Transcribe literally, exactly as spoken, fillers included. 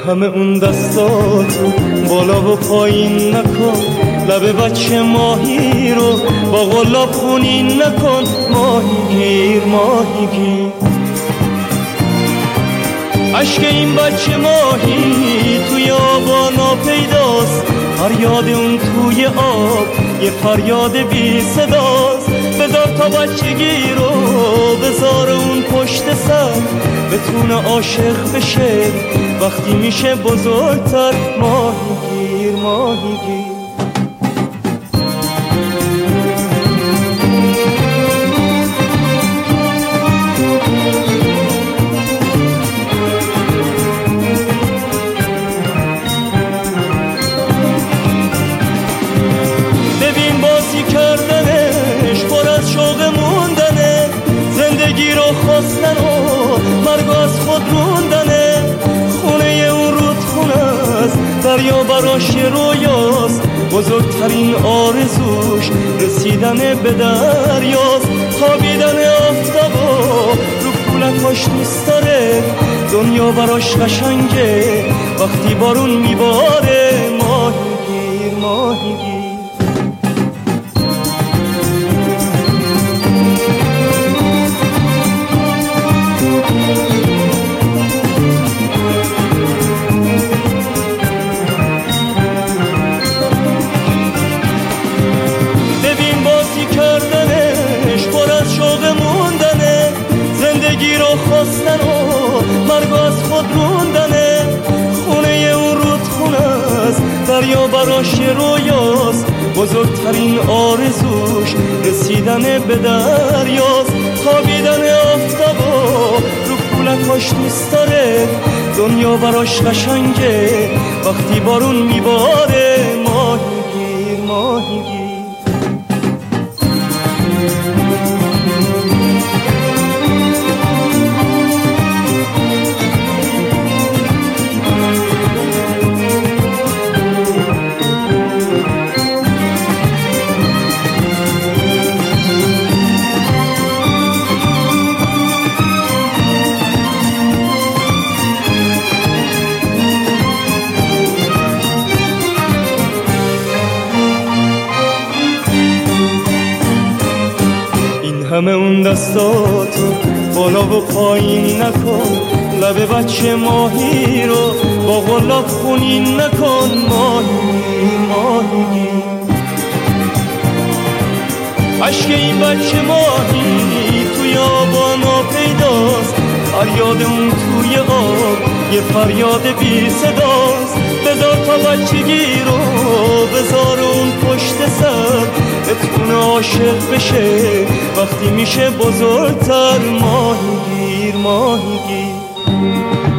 همه اون دستاتو بالا و پایین نکن، لب بچه ماهی رو با قلاب خونین نکن. ماهی گیر ماهی گیر، عشق این بچه ماهی توی آبا ناپیداست، فریاد اون توی آب یه فریاد بی صداست. بذار تا بچگی رو بذار اون پشت سر، بتونه عاشق بشه وقتی میشه بزرگتر. ماهی گیر ماهی گیر، ببین بازی کردنش پر از شوق موندنه، زندگی رو خواستن و مرگ از خود روندنه. خونه اون رودخونه است، دریا براش رویاست، بزرگترین آرزوش رسیدن به دریاست. خوابیدن آفتابا رو کولکاش دوست داره، دنیا براش قشنگه وقتی بارون میباره. ماهی گیر ماهی گیر، ببین بازی کردنش پر از شوق موندنه، زندگی رو خواستن و مرگ از خود روندنه. خونه اون رودخونه است، دریا براش رویاست، بزرگترین آرزوش رسیدن به دریاست. خوابیدن آفتابا رو کولکاش دوست داره، دنیا براش قشنگه وقتی بارون میباره. ماهی گیر ماهی گیر، همه اون دستاتو بالا و پایین نکن، لب بچه ماهی رو با قلاب خونین نکن. ماهی ماهی، عشق این بچه ماهی توی آبا ناپیداست، فریاد اون توی آب یه فریاد بی صداست. بذار تا بچگی رو بذار اون پشت سر، بتونه عاشق بشه وقتی میشه بزرگتر. ماهی گیر ماهی گیر،